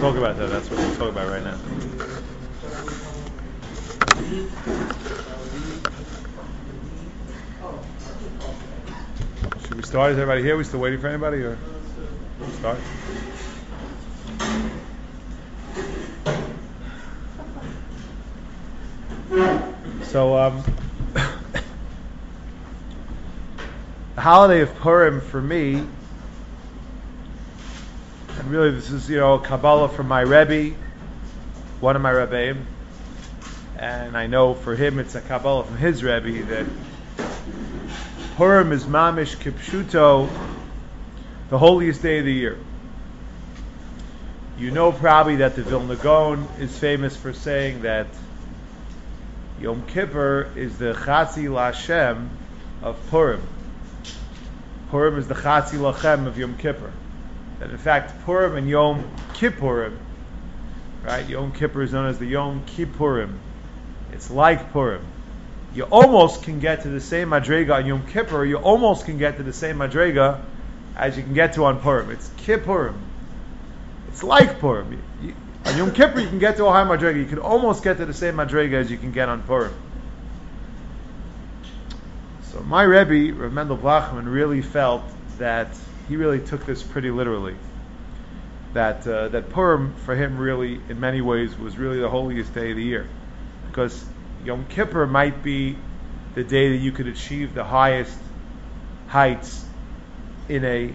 talk about that. That's what we'll talk about right now. Should we start? Is everybody here? Are we still waiting for anybody, or start? So, the holiday of Purim for me, and really this is, Kabbalah from my Rebbe, one of my Rebbeim, and I know for him it's a Kabbalah from his Rebbe, that Purim is Mamish Kipshuto, the holiest day of the year. You know probably that the Vilna Gaon is famous for saying that Yom Kippur is the Chatzi Lashem of Purim. Purim is the Chatzi Lachem of Yom Kippur. That in fact Purim and Yom Kippurim, right? Yom Kippur is known as the Yom Kippurim. It's like Purim. You almost can get to the same Madrega on Yom Kippur. You almost can get to the same Madrega as you can get to on Purim. It's Kippurim. It's like Purim. On Yom Kippur you can get to a high Madrega. You can almost get to the same Madrega as you can get on Purim. So my Rebbe, Rav Mendel Blachman, really felt that he really took this pretty literally. That Purim for him really, in many ways, was really the holiest day of the year, because Yom Kippur might be the day that you could achieve the highest heights in a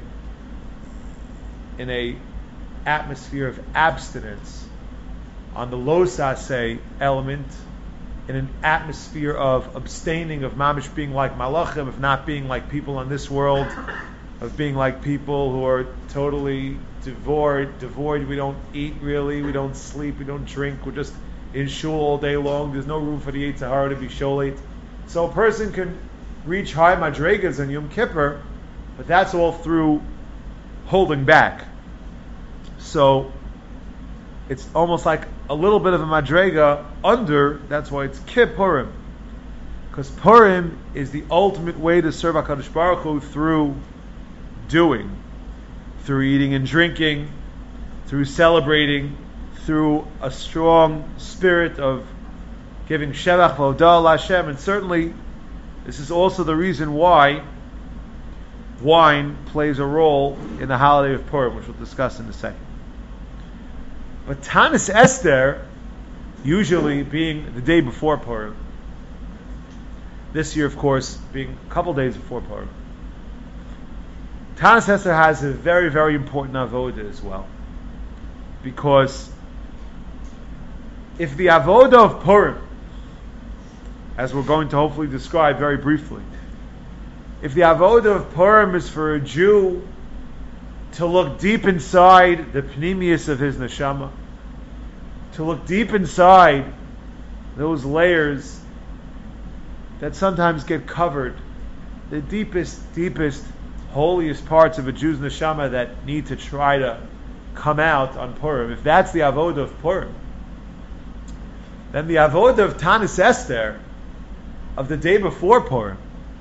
atmosphere of abstinence on the lo saseh element, in an atmosphere of abstaining, of mamish being like malachim, of not being like people in this world, of being like people who are totally devoid. We don't eat really, we don't sleep, we don't drink, we're just in shul all day long. There's no room for the Yetzer Hara to be sholit. So a person can reach high madregas on Yom Kippur, but that's all through holding back. So it's almost like a little bit of a madrega under. That's why it's Kippurim, because Purim is the ultimate way to serve HaKadosh Baruch Hu through doing, through eating and drinking, through celebrating, through a strong spirit of giving Shevach V'Hodah L'Hashem. And certainly this is also the reason why wine plays a role in the holiday of Purim, which we'll discuss in a second. But Tanis Esther, usually being the day before Purim, this year of course being a couple days before Purim, Tanis Esther has a very, very important avodah as well. Because if the avodah of Purim, as we're going to hopefully describe very briefly, if the avodah of Purim is for a Jew to look deep inside the pnimius of his neshama, to look deep inside those layers that sometimes get covered, the deepest, holiest parts of a Jew's neshama that need to try to come out on Purim, if that's the avodah of Purim, then the avodah of Tanis Esther, of the day before Purim,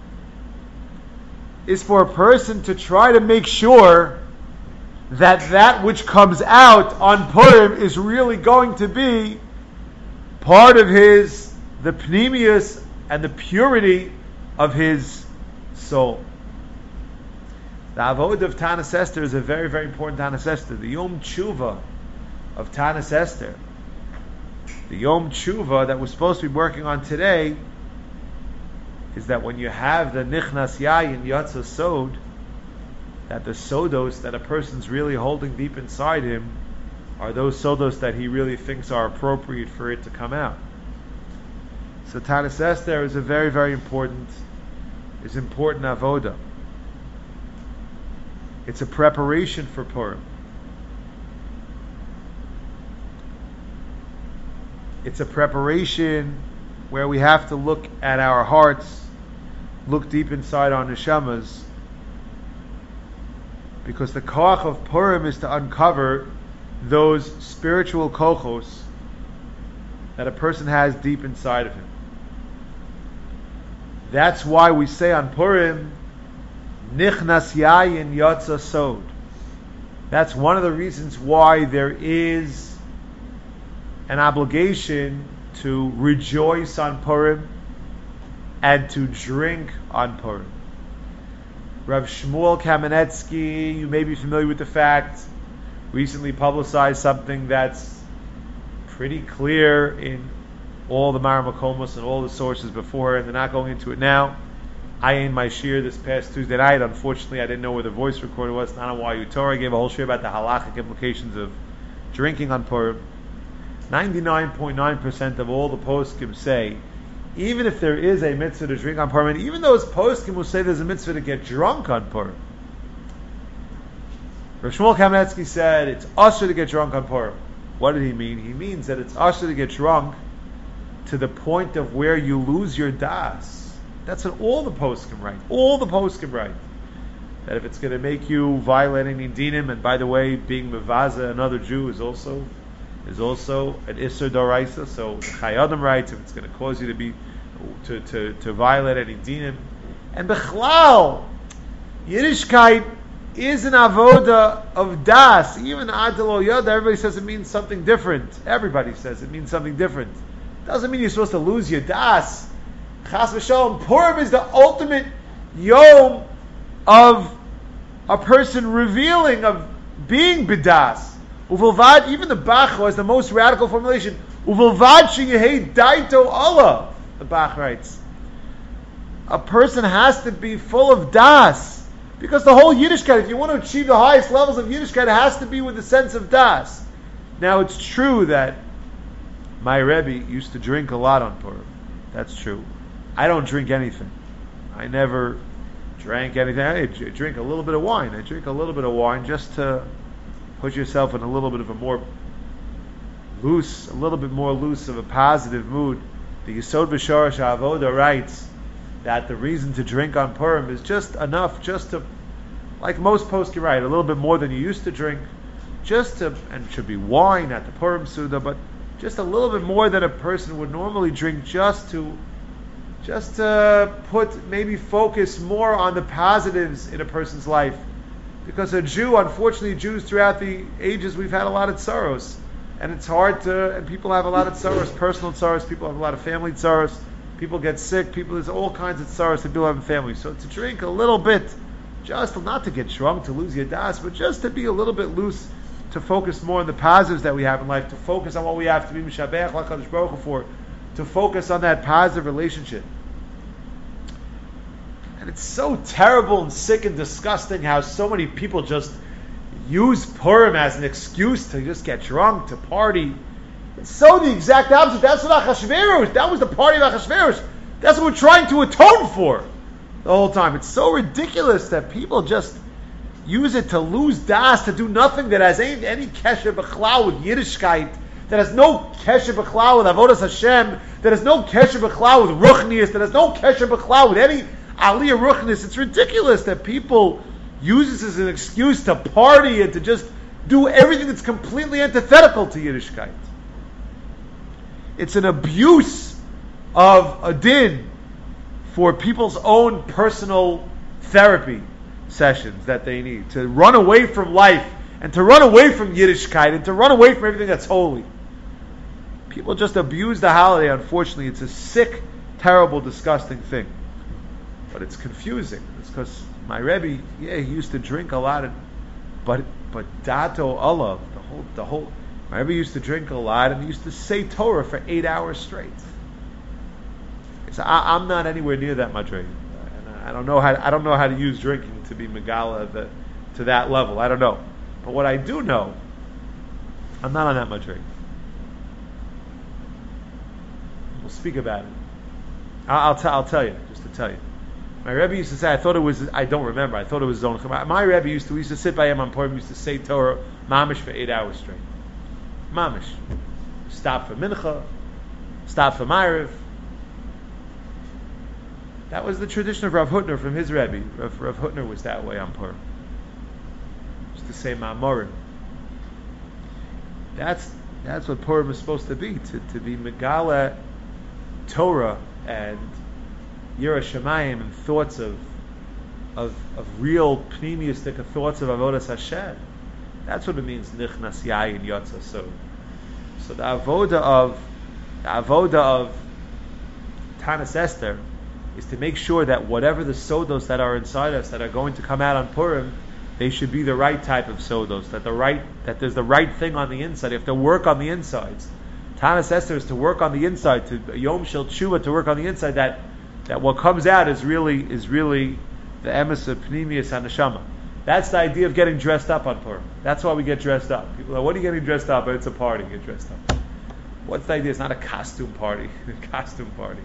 is for a person to try to make sure that which comes out on Purim is really going to be part of the pnimius and the purity of his soul. The avodah of Tanis Esther is a very, very important Tanis Esther. The Yom Tshuva of Tanis Esther, the Yom Tshuva that we're supposed to be working on today, is that when you have the Nichnas Yayin Yatsa Sod, that the sodos that a person's really holding deep inside him are those sodos that he really thinks are appropriate for it to come out. So Tanis Esther is a very, very important avodah. It's a preparation for Purim. It's a preparation where we have to look at our hearts, look deep inside our neshamas, because the koach of Purim is to uncover those spiritual kochos that a person has deep inside of him. That's why we say on Purim, Nichnas Yayin Yatsa Sod. That's one of the reasons why there is an obligation to rejoice on Purim and to drink on Purim. Rav Shmuel Kamenetsky, you may be familiar with the fact, recently publicized something that's pretty clear in all the Maramakomos and all the sources before, and they're not going into it now. I aimed my shir this past Tuesday night. Unfortunately, I didn't know where the voice recorder was. Not on YU Torah. I gave a whole shir about the halachic implications of drinking on Purim. 99.9% of all the poskim say, even if there is a mitzvah to drink on Purim, and even those poskim will say there's a mitzvah to get drunk on Purim. Rav Shmuel Kamenetsky said it's usher to get drunk on Purim. What did he mean? He means that it's usher to get drunk to the point of where you lose your das. That's what all the poskim write. All the poskim write. That if it's going to make you violate any dinim, and by the way, being mevaza another Jew is also an Isser Doraisa. So the Chayyim writes, if it's going to cause you to violate any dinim. And Bechlal, Yiddishkeit is an avoda of das. Even Adelo Yod, everybody says it means something different. Everybody says it means something different. Doesn't mean you're supposed to lose your das. Chas v'shalom, Purim is the ultimate yom of a person revealing, of being bidas. Uvilvad, even the Bach has the most radical formulation. Uvilvad sheyehei daito Allah, the Bach writes. A person has to be full of das. Because the whole Yiddishkeit, if you want to achieve the highest levels of Yiddishkeit, it has to be with the sense of das. Now it's true that my Rebbe used to drink a lot on Purim. That's true. I don't drink anything. I never drank anything. I drink a little bit of wine. I drink a little bit of wine just to put yourself in a little bit of a more loose of a positive mood. The Yesod V'Sharash Avoda writes that the reason to drink on Purim is just enough, just to, like most poskim write, a little bit more than you used to drink, just to, and it should be wine at the Purim Suda, but just a little bit more than a person would normally drink, just to put, maybe focus more on the positives in a person's life. Because a Jew, unfortunately, Jews throughout the ages, we've had a lot of sorrows. And it's hard to, and people have a lot of sorrows, personal sorrows, people have a lot of family sorrows, people get sick, there's all kinds of sorrows that people have in families. So to drink a little bit, just not to get drunk, to lose your das, but just to be a little bit loose, to focus more on the positives that we have in life, to focus on what we have to be Mishabech HaKadosh Baruch Hu for, to focus on that positive relationship. And it's so terrible and sick and disgusting how so many people just use Purim as an excuse to just get drunk, to party. It's so the exact opposite. That's what Achashverosh, that was the party of Achashverosh. That's what we're trying to atone for the whole time. It's so ridiculous that people just use it to lose das, to do nothing that has any kesher b'chlal with Yiddishkeit, that has no kesher b'chlal with Avodas Hashem, that has no kesher b'chlal with Ruchnius, that has no kesher b'chlal with any Aliyah Ruchnius. It's ridiculous that people use this as an excuse to party and to just do everything that's completely antithetical to Yiddishkeit. It's an abuse of a din for people's own personal therapy sessions that they need, to run away from life and to run away from Yiddishkeit and to run away from everything that's holy. People just abuse the holiday, unfortunately. It's a sick, terrible, disgusting thing. But it's confusing. It's because my Rebbe, he used to drink a lot, but Dato Allah, the whole, my Rebbe used to drink a lot and he used to say Torah for 8 hours straight. So I'm not anywhere near that madrega. I don't know how to use drinking to be megala to that level. I don't know. But what I do know, I'm not on that madrega. We'll speak about it. I'll tell you, just to tell you. My Rebbe used to say, I don't remember, I thought it was Zon. My Rebbe we used to sit by him on Purim, used to say Torah, mamish for 8 hours straight. Mamish. Stop for mincha, stop for Ma'ariv. That was the tradition of Rav Hutner from his Rebbe. Rav Hutner was that way on Purim. Just to say Ma'amorim. That's what Purim is supposed to be be Megala Torah and Yira Shemayim and thoughts of real pneumistic thoughts of Avodas Hashem. That's what it means, nichnas yayin yotza sod. So the avoda of Tanis Esther is to make sure that whatever the sodos that are inside us that are going to come out on Purim, they should be the right type of sodos, that there's the right thing on the inside. You have to work on the insides. Tanis Esther is to work on the inside, to Yom Shel Tshuva, to work on the inside, that what comes out is really the emes of Pnimius HaNeshama. That's the idea of getting dressed up on Purim. That's why we get dressed up. People are like, what are you getting dressed up? It's a party, get dressed up. What's the idea? It's not a costume party. A costume party.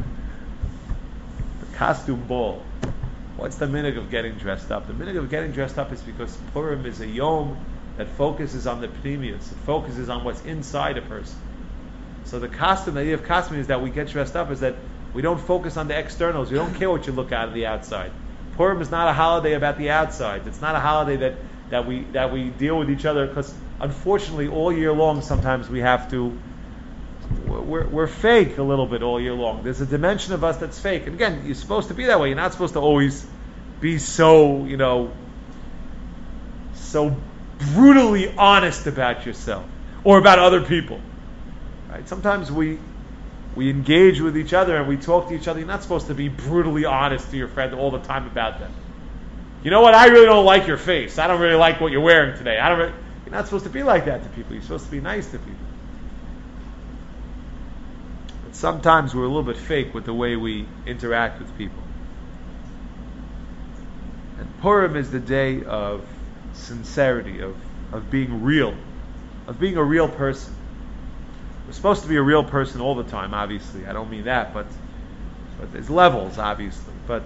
The costume ball. What's the minhag of getting dressed up? The minhag of getting dressed up is because Purim is a yom that focuses on the pnimius. It focuses on what's inside a person. So the idea of costume is that we get dressed up is that we don't focus on the externals. We don't care what you look at on the outside. Purim is not a holiday about the outside. It's not a holiday that we deal with each other, because unfortunately all year long sometimes we're fake a little bit all year long. There's a dimension of us that's fake. And again, you're supposed to be that way. You're not supposed to always be so brutally honest about yourself or about other people. Right? Sometimes we engage with each other and we talk to each other. You're not supposed to be brutally honest to your friend all the time about them. You know what? I really don't like your face. I don't really like what you're wearing today. You're not supposed to be like that to people. You're supposed to be nice to people. But sometimes we're a little bit fake with the way we interact with people. And Purim is the day of sincerity, of being real, of being a real person. We're supposed to be a real person all the time, obviously. I don't mean that, but there's levels, obviously. But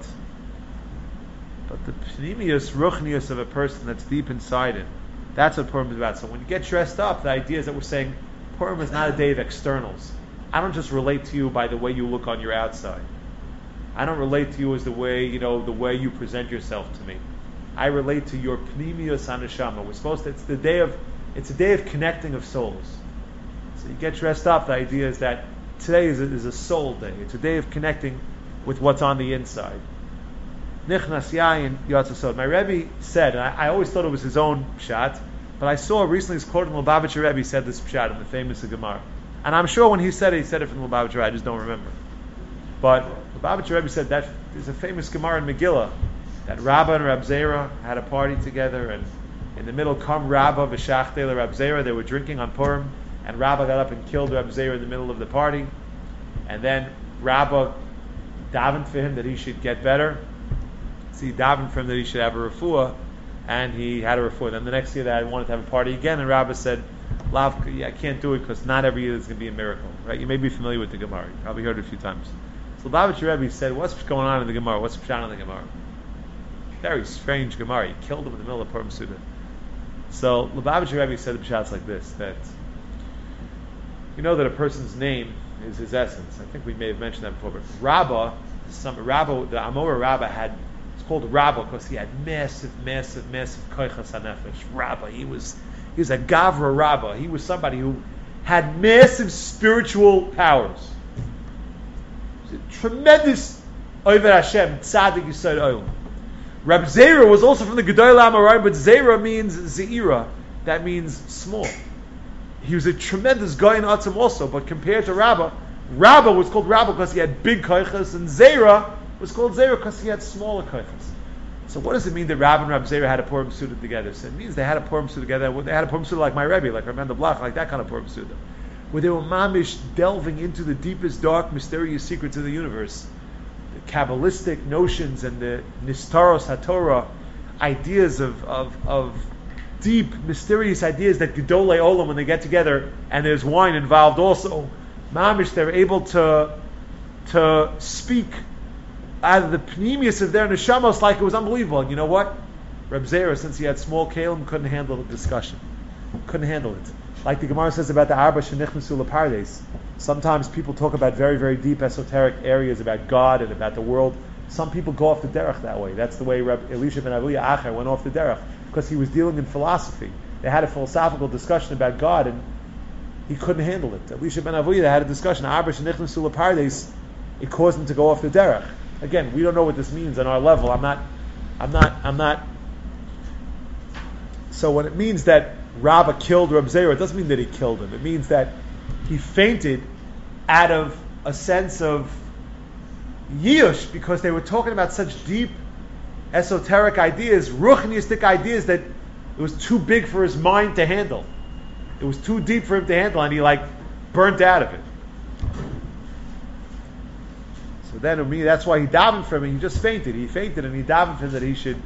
the pnimius, ruchnius of a person that's deep inside it, that's what Purim is about. So when you get dressed up, the idea is that we're saying Purim is not a day of externals. I don't just relate to you by the way you look on your outside. I don't relate to you as the way you present yourself to me. I relate to your pnimius haneshama. It's a day of connecting of souls. So you get dressed up, the idea is that today is a soul day. It's a day of connecting with what's on the inside. Nichnas yayin yotza sod. My Rebbe said, and I always thought it was his own pshat, but I saw recently his quote in Lubavitcher Rebbe said this pshat in the famous Gemara. And I'm sure when he said it from Lubavitcher, I just don't remember. But Lubavitcher Rebbe said that there's a famous Gemara in Megillah that Rabbah and Rab Zera had a party together, and in the middle come Rabbah v'shachtei Rab Zera. They were drinking on Purim, and Rabbah got up and killed Rab Zera in the middle of the party. And then Rabbah davened for him that he should get better. So he davened for him that he should have a refuah, and he had a refuah. Then the next year they wanted to have a party again, and Rabbah said, Lav, I can't do it because not every year there's going to be a miracle. Right? You may be familiar with the Gemara. You probably heard it a few times. So Lubavitcher Rebbe said, what's going on in the Gemara? What's the pshat in the Gemara? Very strange Gemara. He killed him in the middle of Purim Suda. So Lubavitcher Rebbe said the pshat's like this, that you know that a person's name is his essence. I think we may have mentioned that before, but the Amora Rabbah it's called Rabbah because he had massive koichas hanefesh. Rabbah, he was a Gavra Rabbah. He was somebody who had massive spiritual powers. He was a tremendous Oved Hashem, tzaddik Yisod Olam. Rab Zera was also from the Gedolei Amorai, but Zera means Zeira. That means small. He was a tremendous guy in Atzim also, but compared to Rabbah was called Rabbah because he had big koichas, and Zera was called Zera because he had smaller koichas. So what does it mean that Rabbah and Rab Zera had a Purim Suda together? So it means they had a Purim Suda together. They had a Purim Suda like my Rebbe, like Ramanda Blach, like that kind of Purim Suda, where they were mamish delving into the deepest, dark, mysterious secrets of the universe, the Kabbalistic notions and the Nistaros HaTorah, ideas of deep, mysterious ideas that Gedolei Olam, when they get together, and there's wine involved also, mamish, they're able to speak out of the pnimius of their neshamos like it was unbelievable. And you know what? Reb Zera, since he had small kalim, couldn't handle the discussion. Couldn't handle it. Like the Gemara says about the Arba Shenichnasu Lepardes. Sometimes people talk about very, very deep esoteric areas about God and about the world. Some people go off the derech that way. That's the way Reb Elisha ben Aviya Acher went off the derech, because he was dealing in philosophy. They had a philosophical discussion about God, and he couldn't handle it. Elisha ben Aviya, they had a discussion. Arba Shenichnasu Lepardes. It caused him to go off the derech. Again, we don't know what this means on our level. I'm not So when it means that Rabbah killed Reb Zera, it doesn't mean that he killed him. It means that he fainted out of a sense of Yush, because they were talking about such deep, esoteric ideas, ruchnistic ideas, that it was too big for his mind to handle. It was too deep for him to handle, and he burnt out of it. So then, that's why he davened for him. And he just fainted. He fainted, and he davened for him that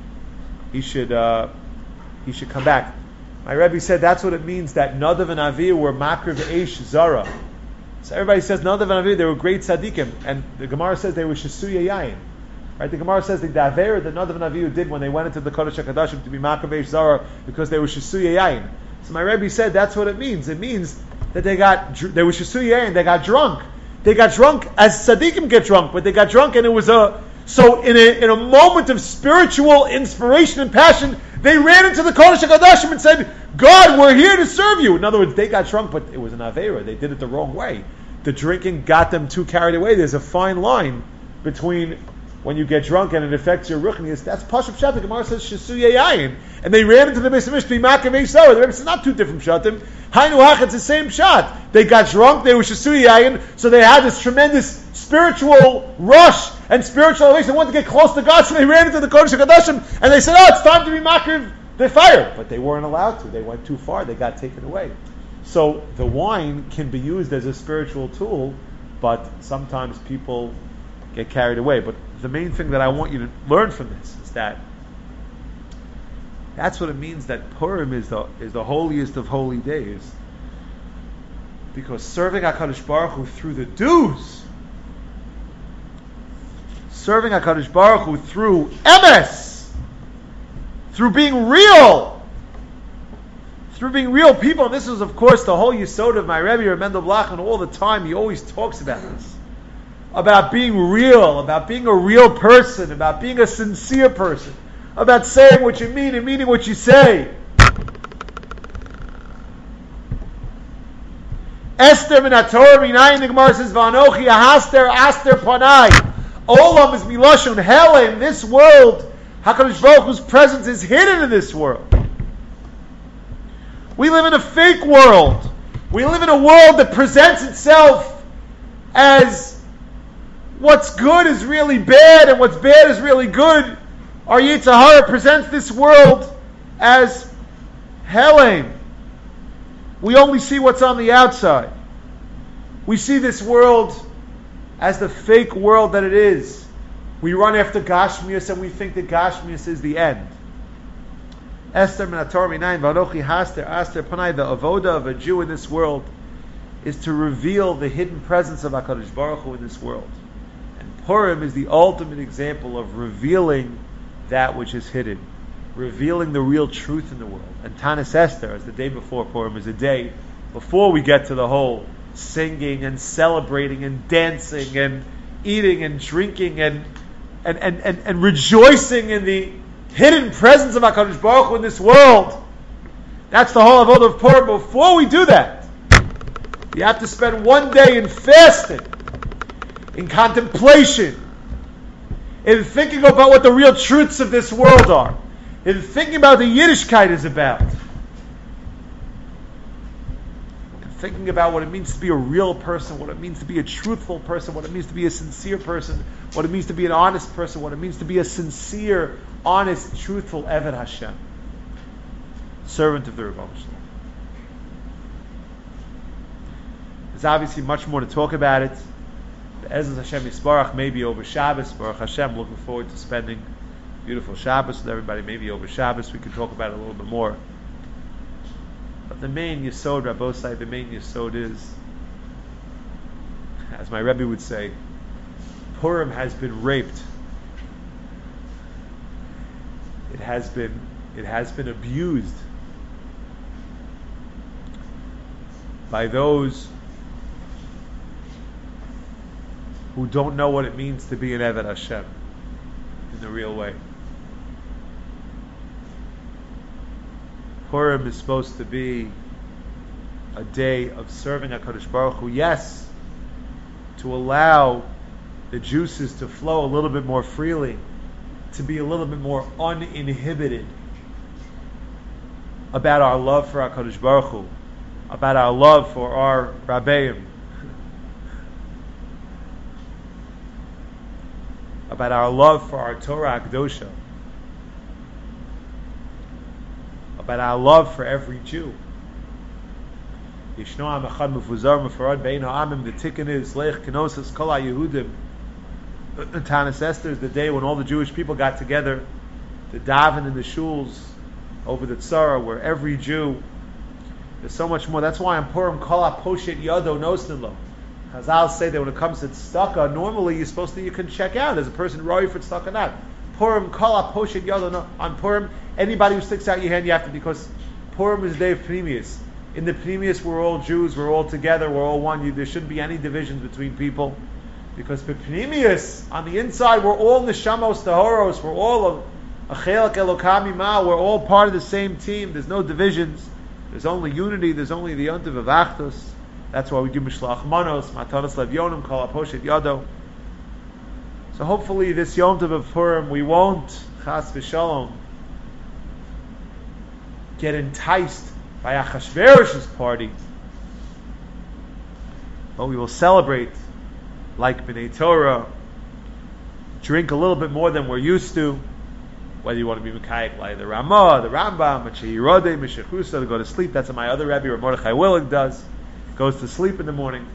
he should come back. My Rebbe said that's what it means that Nadav and Avihu were makriv eish zara. So everybody says Nadav and Avihu, they were great tzaddikim, and the Gemara says they were shesuya yayin. Right? The Gemara says the daver that Nadav and Avihu did when they went into the Kodesh HaKadoshim to be makriv eish zara because they were shesuya yayin. So my Rebbe said that's what it means. It means that they were shesuya yayin, they got drunk. They got drunk as tzaddikim get drunk, but they got drunk, and it was so in a moment of spiritual inspiration and passion, they ran into the Kodesh HaKadoshim and said, God, we're here to serve you. In other words, they got drunk, but it was an Aveira. They did it the wrong way. The drinking got them too carried away. There's a fine line between when you get drunk and it affects your ruchnius. That's Pashup Pshat. The Gemara says, Shesuya Yayin. And they ran into the Beis HaMikdash to be Makav Eish Zara. The Rebbe said, not two different Pshatim. Hainu Hach, it's the same Pshat. They got drunk, they were Shesuya Yayin, so they had this tremendous spiritual rush and spiritual elevation. They wanted to get close to God, so they ran into the Kodesh HaKadoshim, and they said, it's time to be Makav the fire. But they weren't allowed to. They went too far. They got taken away. So the wine can be used as a spiritual tool, but sometimes people get carried away. But the main thing that I want you to learn from this is that that's what it means that Purim is the holiest of holy days. Because serving HaKadosh Baruch Hu through the dues, serving HaKadosh Baruch Hu through emes, through being real people. And this is, of course, the whole yesod of my Rebbe, Reb Mendel Blachman, all the time. He always talks about this. About being real, about being a real person, about being a sincere person, about saying what you mean and meaning what you say. Esther min haTorah minayin, the Gemara says, V'anochi ahaster aster panai. Olam is milashon hell. In this world, HaKadosh Baruch Hu's presence is hidden in this world. We live in a fake world. We live in a world that presents itself as what's good is really bad and what's bad is really good. Our Yetzer Hara presents this world as Helem. We only see what's on the outside. We see this world as the fake world that it is. We run after Gashmias and we think that Gashmias is the end. Esther min haTorah minayin v'anochi haster aster panai. The avoda of a Jew in this world is to reveal the hidden presence of HaKadosh Baruch Hu in this world. And Purim is the ultimate example of revealing that which is hidden, revealing the real truth in the world. And Tanis Esther, as the day before Purim, is a day before we get to the whole singing and celebrating and dancing and eating and drinking and rejoicing in the hidden presence of HaKadosh Baruch Hu in this world. That's the whole avodah of Purim. Before we do that, you have to spend one day in fasting, in contemplation, in thinking about what the real truths of this world are, in thinking about what the Yiddishkeit is about, in thinking about what it means to be a real person, what it means to be a truthful person, what it means to be a sincere person, what it means to be an honest person, what it means to be a sincere, honest, truthful Eved Hashem, servant of the Rebbe Shalom. There's obviously much more to talk about it. The Ezra Hashem Yisbarach maybe over Shabbos. Baruch Hashem, looking forward to spending beautiful Shabbos with everybody. Maybe over Shabbos we can talk about it a little bit more. But the main Yesod, Rabbosai, the main Yesod is, as my Rebbe would say, Purim has been raped. It has been abused by those who don't know what it means to be an Eved Hashem in the real way. Purim is supposed to be a day of serving HaKadosh Baruch Hu, yes, to allow the juices to flow a little bit more freely, to be a little bit more uninhibited. about our love for HaKadosh Baruch Hu, about our love for our Rabbeim, about our love for our Torah Akdosha, about our love for every Jew. Yishno Am Echad Mefuzar Mefarad Bein Ha'amim. The tikkun is Leich Kenosas Kol HaYehudim. Tanis Esther is the day when all the Jewish people got together to daven in the shuls over the tzara, where every Jew. There's so much more. That's why on Purim Kol HaPoshet Yado Nosnilo. Chazal say that when it comes to tzedakah, normally you can check out as a person roy for tzedakah or not. Purim Kol HaPoshet Yado. No. On Purim, anybody who sticks out your hand, you have to, because Purim is the day of Pnimius. In the Pnimius, we're all Jews, we're all together, we're all one. There shouldn't be any divisions between people. Because Pnimius, on the inside, we're all Neshamos Tahoros, we're all Achelak Elokam Ima, we're all part of the same team. There's no divisions. There's only unity. There's only the Yontiv of Achdus. That's why we do Mishlach Manos, Matanos Lev Yonim, Kol HaPoshet Yado. So hopefully this Yontiv of Purim, we won't, Chas V'Shalom, get enticed by Achashverosh's party, but we will celebrate like B'nai Torah, drink a little bit more than we're used to, whether you want to be Mekayik like the Ramah, the Rambam, Machiyirode, Mishechusa, to go to sleep. That's what my other Rebbe, Mordechai Willig, does. Goes to sleep in the morning.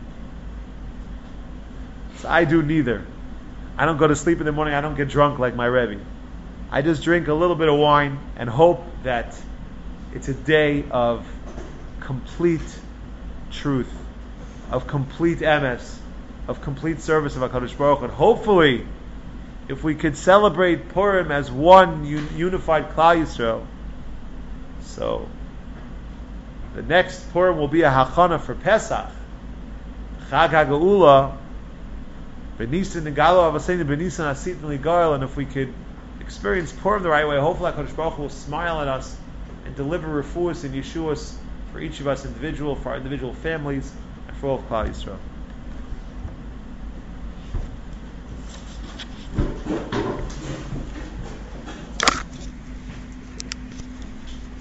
So I do neither. I don't go to sleep in the morning, I don't get drunk like my Rebbe. I just drink a little bit of wine and hope that it's a day of complete truth, of complete emes, of complete service of HaKadosh Baruch Hu. And hopefully, if we could celebrate Purim as one unified Klal Yisrael, so the next Purim will be a Hachana for Pesach, Chag HaGeula, B'Nisan Nigalo Avaseinu B'Nisan Asit Ligal. And if we could experience Purim the right way, hopefully HaKadosh Baruch Hu will smile at us and deliver refuahs and yeshuas for each of us individual, for our individual families, and for all of Klal Yisrael.